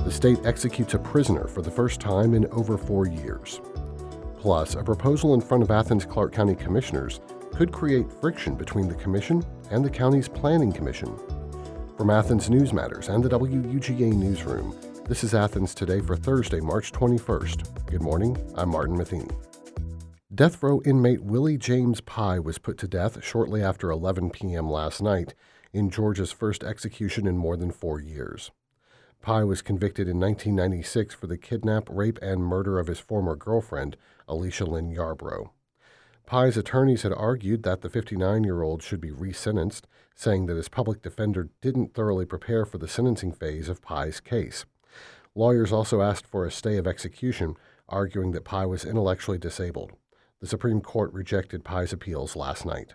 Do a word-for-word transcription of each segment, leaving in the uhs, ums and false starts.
The state executes a prisoner for the first time in over four years. Plus, a proposal in front of Athens Clarke County Commissioners could create friction between the Commission and the county's Planning Commission. From Athens News Matters and the W U G A Newsroom, this is Athens Today for Thursday, March twenty-first. Good morning, I'm Martin Matheny. Death row inmate Willie James Pye was put to death shortly after eleven p.m. last night in Georgia's first execution in more than four years. Pye was convicted in nineteen ninety-six for the kidnap, rape, and murder of his former girlfriend, Alicia Lynn Yarbrough. Pye's attorneys had argued that the fifty-nine-year-old should be resentenced, saying that his public defender didn't thoroughly prepare for the sentencing phase of Pye's case. Lawyers also asked for a stay of execution, arguing that Pye was intellectually disabled. The Supreme Court rejected Pye's appeals last night.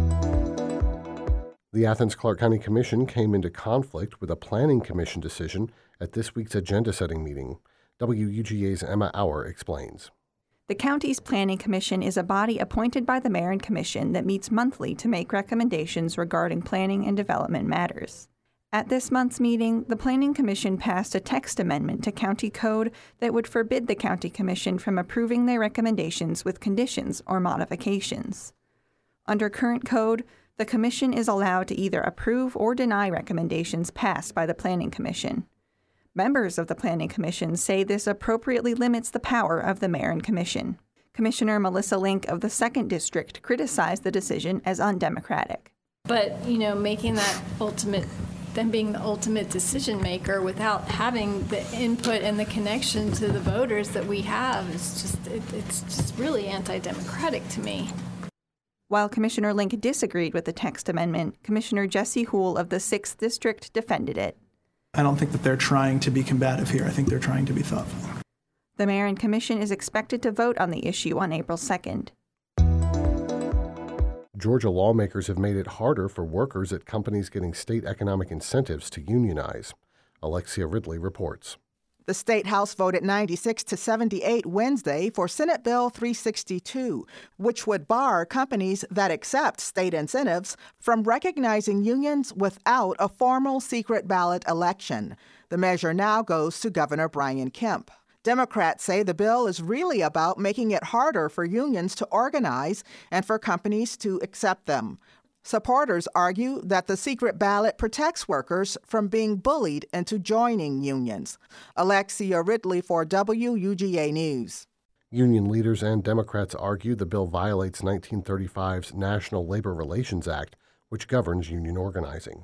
The Athens Clarke County Commission came into conflict with a Planning Commission decision at this week's agenda-setting meeting. W U G A's Emma Auer explains. The county's Planning Commission is a body appointed by the mayor and commission that meets monthly to make recommendations regarding planning and development matters. At this month's meeting, the Planning Commission passed a text amendment to county code that would forbid the county commission from approving their recommendations with conditions or modifications. Under current code, the commission is allowed to either approve or deny recommendations passed by the Planning Commission. Members of the Planning Commission say this appropriately limits the power of the mayor and commission. Commissioner Melissa Link of the second District criticized the decision as undemocratic. But, you know, making that ultimate them being the ultimate decision maker without having the input and the connection to the voters that we have is just, it, it's just really anti-democratic to me. While Commissioner Link disagreed with the text amendment, Commissioner Jesse Houle of the sixth District defended it. I don't think that they're trying to be combative here. I think they're trying to be thoughtful. The mayor and commission is expected to vote on the issue on April second. Georgia lawmakers have made it harder for workers at companies getting state economic incentives to unionize. Alexia Ridley reports. The State House voted ninety-six to seventy-eight Wednesday for Senate Bill three sixty-two, which would bar companies that accept state incentives from recognizing unions without a formal secret ballot election. The measure now goes to Governor Brian Kemp. Democrats say the bill is really about making it harder for unions to organize and for companies to accept them. Supporters argue that the secret ballot protects workers from being bullied into joining unions. Alexia Ridley for W U G A News. Union leaders and Democrats argue the bill violates nineteen thirty-five's National Labor Relations Act, which governs union organizing.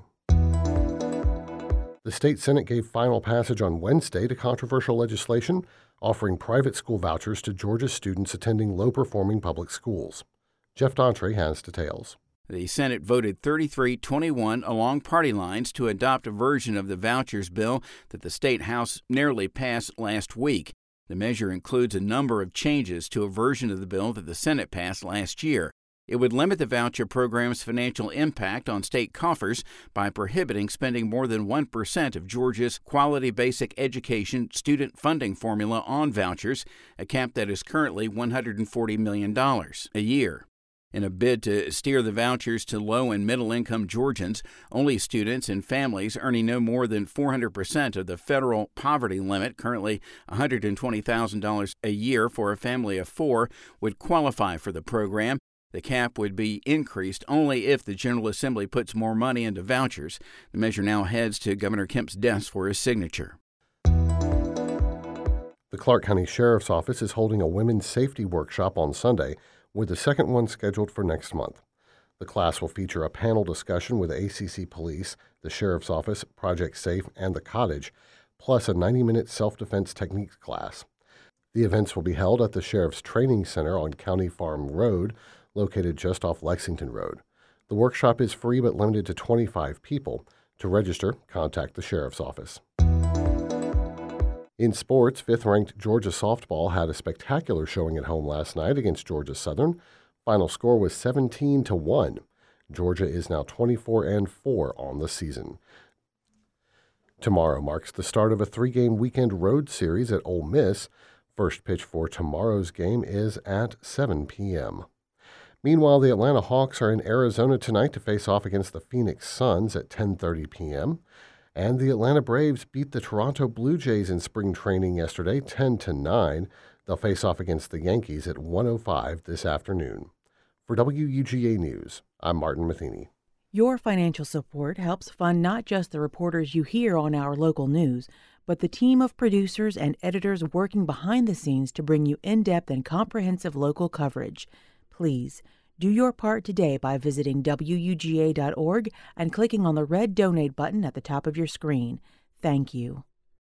The state Senate gave final passage on Wednesday to controversial legislation offering private school vouchers to Georgia students attending low-performing public schools. Jeff Daughtry has details. The Senate voted thirty-three twenty-one along party lines to adopt a version of the vouchers bill that the State House narrowly passed last week. The measure includes a number of changes to a version of the bill that the Senate passed last year. It would limit the voucher program's financial impact on state coffers by prohibiting spending more than one percent of Georgia's Quality Basic Education student funding formula on vouchers, a cap that is currently one hundred forty million dollars a year. In a bid to steer the vouchers to low- and middle-income Georgians, only students and families earning no more than four hundred percent of the federal poverty limit, currently one hundred twenty thousand dollars a year for a family of four, would qualify for the program. The cap would be increased only if the General Assembly puts more money into vouchers. The measure now heads to Governor Kemp's desk for his signature. The Clarke County Sheriff's Office is holding a women's safety workshop on Sunday, with the second one scheduled for next month. The class will feature a panel discussion with A C C Police, the Sheriff's Office, Project Safe, and the Cottage, plus a ninety-minute self-defense techniques class. The events will be held at the Sheriff's Training Center on County Farm Road, located just off Lexington Road. The workshop is free but limited to twenty-five people. To register, contact the Sheriff's Office. In sports, fifth-ranked Georgia softball had a spectacular showing at home last night against Georgia Southern. Final score was seventeen to one. Georgia is now twenty-four and four on the season. Tomorrow marks the start of a three-game weekend road series at Ole Miss. First pitch for tomorrow's game is at seven p.m. Meanwhile, the Atlanta Hawks are in Arizona tonight to face off against the Phoenix Suns at ten thirty p.m. And the Atlanta Braves beat the Toronto Blue Jays in spring training yesterday, ten to nine. They'll face off against the Yankees at one oh five this afternoon. For W U G A News, I'm Martin Matheny. Your financial support helps fund not just the reporters you hear on our local news, but the team of producers and editors working behind the scenes to bring you in-depth and comprehensive local coverage. Please, do your part today by visiting W U G A dot org and clicking on the red Donate button at the top of your screen. Thank you.